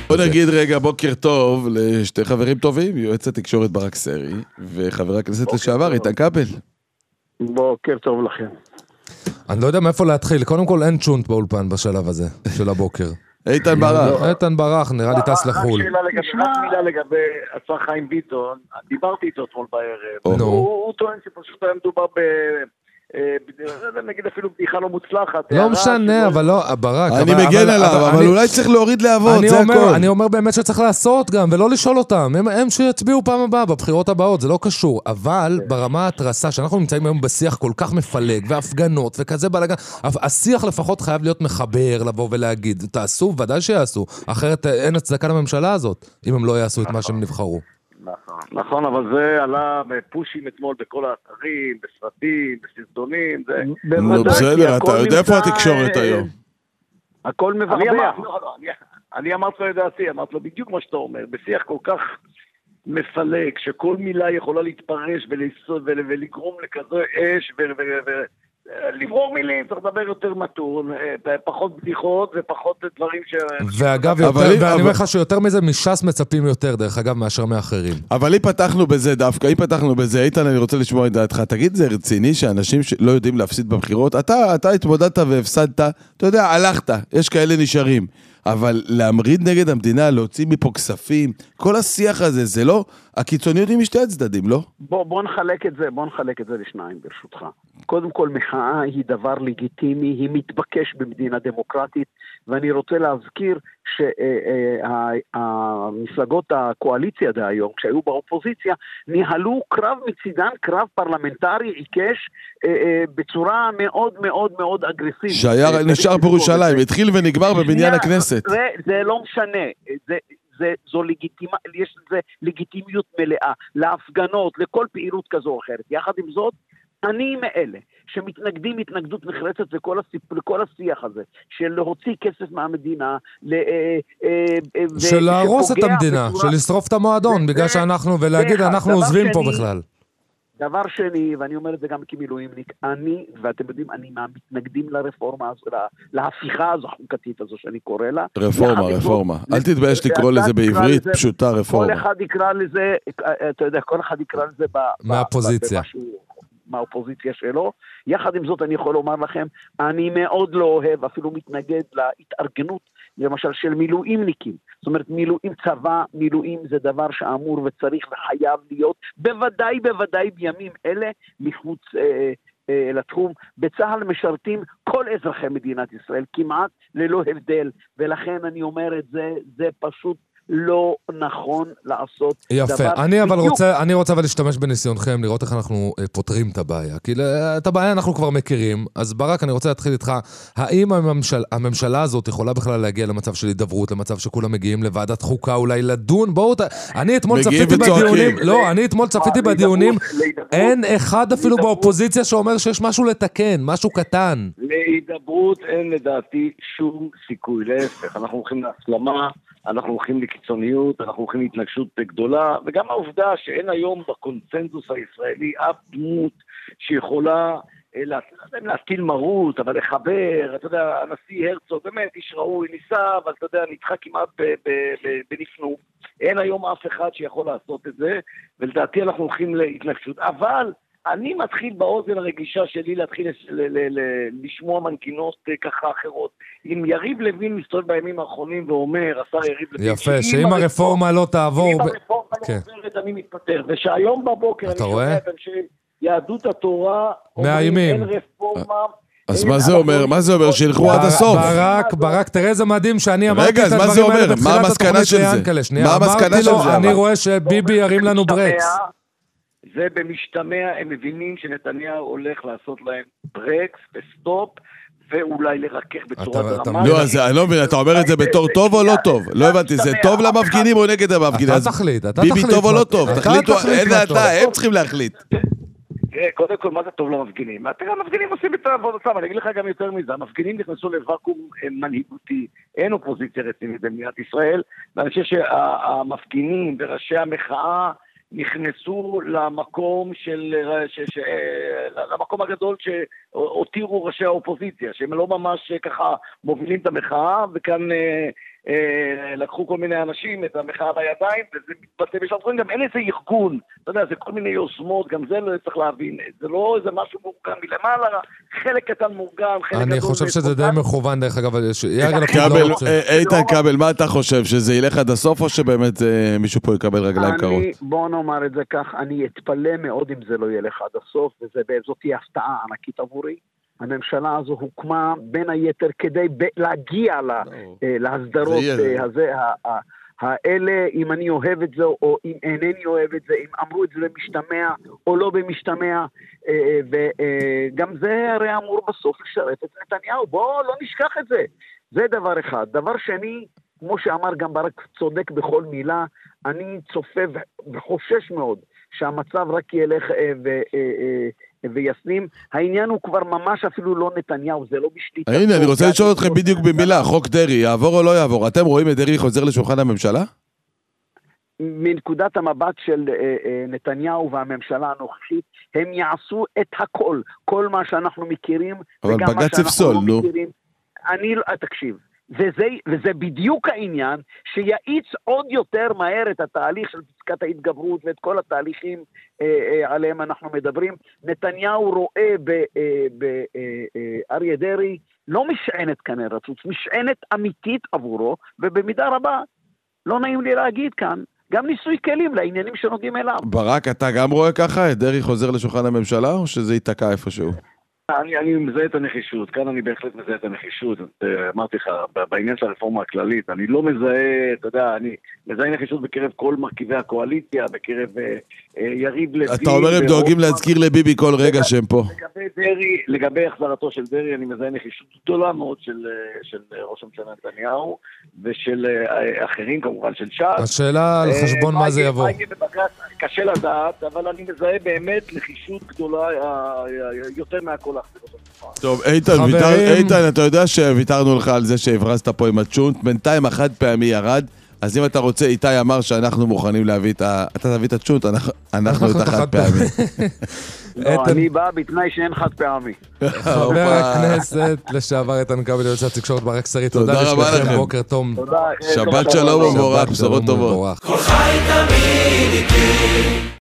בוא נגיד רגע בוקר טוב לשתי חברים טובים, יועץ התקשורת ברק סרי, וחבר הכנסת לשעבר איתן כבל. בוקר טוב לכם. אני לא יודע מאיפה להתחיל, קודם כל אין צ'ונט באולפן בשלב הזה, של הבוקר. איתן ברח. איתן ברח, נראה לי טס לחול. רק מילה לגבי השר חיים ביטון, דיברתי איתו אתמול בערב. הוא טוען שפשוט היה מדובר נגיד אפילו בדיחה לא מוצלחת. לא משנה, אבל לא, ברק. אני מגן עליו, אבל אולי צריך להוריד להבות, זה הכל. אני אומר באמת שצריך לעשות גם, ולא לשאול אותם. הם שיצביעו פעם הבאה, בבחירות הבאות, זה לא קשור. אבל ברמה התרסה, שאנחנו נמצאים היום בשיח כל כך מפלג, והפגנות, וכזה בלגן, השיח לפחות חייב להיות מחבר, לבוא ולהגיד, תעשו, ודאי שיעשו. אחרת אין הצדקה לממשלה הזאת, אם הם לא יעשו את מה שהם נבחרו. נכון, אבל זה עלה בפושים אתמול בכל האתרים, בסרטים, בסרטונים, זה... נו בסדר, אתה יודע איפה התקשורת היום? הכל מבחבח. אני אמרתי לו לדעתי, אמרתי לו בדיוק מה שאתה אומר, בשיח כל כך מפלג, שכל מילה יכולה להתפרש ולגרום לכזה אש לברור מילים, צריך לדבר יותר מתון, פחות בדיחות ופחות דברים ואגב, ואני אומר לך שיותר מזה מש"ס מצפים יותר, דרך אגב, מאשר מאחרים. אבל אם פתחנו בזה דווקא, איתן, אני רוצה לשמוע את דעתך. תגיד, זה רציני שאנשים שלא יודעים להפסיד בבחירות? אתה התמודדת והפסדת, אתה יודע, הלכת, יש כאלה נשארים. אבל להמריד נגד המדינה, להוציא מפה כספים, כל השיח הזה, זה לא, הקיצוניות היא משתי הצדדים, לא? בוא נחלק את זה לשניים, ברשותך. קודם כל, מחאה היא דבר לגיטימי, היא מתבקש במדינה דמוקרטית, ואני רוצה להזכיר שהמפלגות הקואליציה דהיום, כשהיו באופוזיציה, ניהלו קרב מצידן, קרב פרלמנטרי עיקש, בצורה מאוד מאוד מאוד אגרסיבית. שהיה נשאר בירושלים, התחיל ונגמר בבניין הכנסת. זה לא משנה, יש לזה לגיטימיות מלאה, להפגנות, לכל פעילות כזו או אחרת. יחד עם זאת, אני מאלה שמתנגדים התנגדות נחרצת לכל השיח הזה, של להוציא כסף מהמדינה, של להרוס את המדינה, של לשרוף את המועדון, בגלל שאנחנו, ולהגיד אנחנו עוזבים פה בכלל. דבר שני, ואני אומר את זה גם כמילואימניק, ואתם יודעים, אני מהמתנגדים לרפורמה הזו, להפיכה הזו, החוקתית הזו שאני קורא לה. רפורמה. אל תתבייש לקרוא לזה בעברית, פשוטה רפורמה. כל אחד יקרא לזה, אתה יודע, כל אחד יקרא לזה מהפוזיציה. מהאופוזיציה שלו. יחד עם זאת אני יכול לומר לכם, אני מאוד לא אוהב, אפילו מתנגד להתארגנות, למשל של מילואימניקים. זאת אומרת, צבא, מילואים זה דבר שאמור וצריך וחייב להיות, בוודאי בימים אלה, מחוץ לתחום. בצהל משרתים כל אזרחי מדינת ישראל, כמעט ללא הבדל, ולכן אני אומר את זה, זה פשוט לא נכון לעשות יפה. דבר. אני רוצה אבל להשתמש בניסיונכם, לראות איך אנחנו פותרים את הבעיה. כי את הבעיה אנחנו כבר מכירים. אז ברק, אני רוצה להתחיל איתך. האם הממשלה הזאת יכולה בכלל להגיע למצב של הידברות, למצב שכולם מגיעים לוועדת חוקה, אולי לדון? אני אתמול צפיתי בדיונים. אני אתמול צפיתי בדיונים. אין אחד אפילו באופוזיציה שאומר שיש משהו לתקן, משהו קטן. להידברות אין לדעתי שום סיכוי. להפך, אנחנו הולכים להסלמה, אנחנו הולכים לקיצוניות, אנחנו הולכים להתנגשות גדולה, וגם העובדה שאין היום בקונצנזוס הישראלי אף דמות שיכולה להטיל מרות, אבל לחבר, אתה יודע, הנשיא הרצוג, באמת איש ראוי, ניסה, אבל אתה יודע, נדחה כמעט בנפנוף. אין היום אף אחד שיכול לעשות את זה, ולדעתי אנחנו הולכים להתנגשות. אבל אני מתחיל באוזן הרגישה שלי להתחיל לשמוע מנגינות ככה אחרות. אם יריב לוין מסתובב בימים האחרונים ואומר, השר יריב לוין, יפה, שאם הרפורמה לא תעבור... אם הרפורמה לא עוברת, אני מתפטר. ושהיום בבוקר אני שומע את אנשי יהדות התורה, אומרים אין רפורמה... אז מה זה אומר? מה זה אומר? שילכו עד הסוף. ברק, תראה זה מדהים שאני אמרתי רגע, את הדברים האלה בתחילת התוכנית ליאנקל'ה. מה המסקנה של זה? אני רואה שביבי ירים לנו ברקס. זה במשתמע, הם מבינים שנתניהו הולך לעשות להם ברקס וסטופ, ואולי לרכך בצורה דרמטית. לא, אז אני לא מבין, אתה אומר את זה בתור טוב או לא טוב? לא הבנתי, זה טוב למפגינים או נגד המפגינים? אתה תחליט. ביבי טוב או לא טוב? תחליטו, הם צריכים להחליט. קודם כל, מה זה טוב למפגינים? תראה, המפגינים עושים את העבודתם, אני אגיד לך גם יותר מזה, המפגינים נכנסו לוואקום מנהיגותי, אין אופוזיציה רצינית במדינת ישראל, ואני חושב שהמפגינים וראשי המחאה נכנסו למקום למקום הגדול שהותירו ראשי האופוזיציה, שהם לא ממש ככה מובילים את המחאה, וכאן לקחו כל מיני אנשים את המחאה בידיים, וזה מתבטא בשלב, גם אין איזה ארגון, אתה יודע, זה כל מיני יוזמות, גם זה לא צריך להבין, זה לא איזה משהו מורגן מלמעלה, חלק קטן מורגן, חלק אני חושב שזה די מכוון, דרך אגב, איתן כבל, מה אתה חושב, שזה ילך עד הסוף, או שבאמת מישהו פה יקבל רגליים קרות? בוא נאמר את זה כך, אני אתפלא מאוד אם זה לא ילך עד הסוף, וזאת תהיה הפתעה ענקית עבורי. הממשלה הזו הוקמה בין היתר כדי להגיע להסדרות האלה, אם אני אוהב את זה או אם אינני אוהב את זה, אם אמרו את זה במשתמע או לא במשתמע, וגם זה הרי אמור בסוף לשרת את נתניהו. בואו לא נשכח את זה. זה דבר אחד. דבר שני, כמו שאמר גם ברק צודק בכל מילה, אני צופה וחושש מאוד שהמצב רק ילך ויסנים. העניין הוא כבר ממש אפילו לא נתניהו, זה לא בשליטה. הנה, אני רוצה לשאול אתכם בדיוק במילה, חוק דרי, יעבור או לא יעבור? אתם רואים את דרי חוזר לשולחן הממשלה? מנקודת המבט של נתניהו והממשלה הנוכחית, הם יעשו את הכל, כל מה שאנחנו מכירים, אבל בג"ץ יפסול, נו. תקשיב, וזה בדיוק העניין שיעיץ עוד יותר מהר את התהליך של פסקת ההתגברות ואת כל התהליכים עליהם אנחנו מדברים. נתניהו רואה באריה דרי לא משענת כנראה רצוץ, משענת אמיתית עבורו, ובמידה רבה, לא נעים לי להגיד כאן, גם ניסוי כלים לעניינים שנוגעים אליו. ברק, אתה גם רואה ככה? את דרי חוזר לשולחן הממשלה, או שזה ייתקע איפשהו? אני מזהה את הנחישות, כאן אני בהחלט מזהה את הנחישות, אמרתי לך, בעניין של הרפורמה הכללית, אני לא מזהה, אתה יודע, אני מזהה נחישות בקרב כל מרכיבי הקואליציה, בקרב יריב לוין. אתה אומר הם דואגים להזכיר לביבי כל רגע שהם פה. לגבי החזרתו של דרי, אני מזהה נחישות גדולה מאוד של ראש הממשלה נתניהו, ושל אחרים כמובן, של ש"ס. השאלה על חשבון מה זה יבוא. קשה לדעת, אבל אני מזהה באמת נחישות גדולה יותר מהכל. טוב, איתן, אתה יודע שוויתרנו לך על זה שהברזת פה עם הצ'ונט, בינתיים החד פעמי ירד, אז אם אתה רוצה, איתי אמר שאנחנו מוכנים להביא אתה תביא את הצ'ונט, אנחנו את החד פעמי. לא, אני בא בתנאי שאין חד פעמי. חבר הכנסת לשעבר איתן כבל, יועץ התקשורת ברק שרי, תודה לשניכם, בוקר טוב. שבת שלום ומבורך, בשורות טובות.